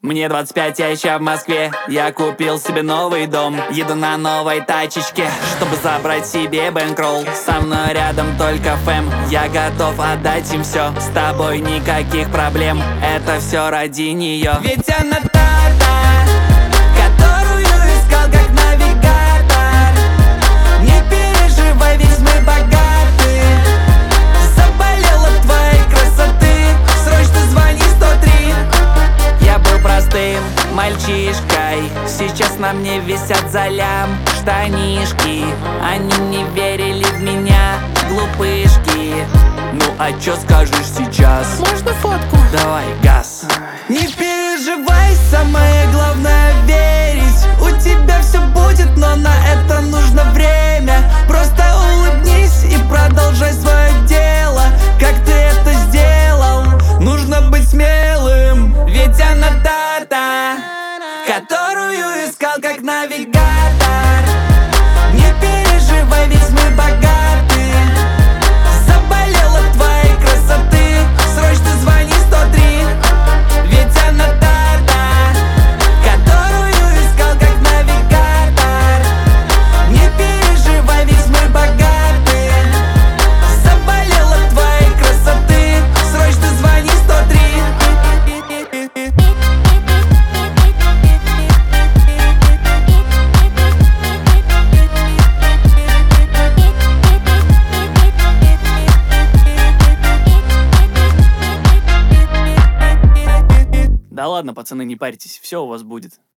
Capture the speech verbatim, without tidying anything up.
Мне двадцать пять, я еще в Москве. Я купил себе новый дом. Еду на новой тачечке, чтобы забрать себе бэнкролл. Со мной рядом только фэм. Я готов отдать им все. С тобой никаких проблем. Это все ради нее. Ведь она та-та, которую искал как навигатор. Не переживай, ведь мы богаты. Заболел от твоей красоты. Срочно звони сто три. Я был простым мальчишкой. Сейчас на мне висят за лям штанишки. Они не верили в меня, глупышки. Ну а чё скажешь сейчас? Можно фотку? Давай, газ. Не переживай, самое главное верить. У тебя все будет, но на это нужно время. Просто улыбнись и продолжай свое дело. Как ты это сделал? Нужно быть смелым. Ведь она та-та, которую искал как навигатор. Не переживай, ведь мы богаты. Заболел от твоей красоты. Срочно звони сто три. Ведь она та-та, которую искал как навигатор. Не переживай, ведь мы богаты. Заболел от твоей красоты. Срочно звони сто три. Да ладно, пацаны, не парьтесь, все у вас будет.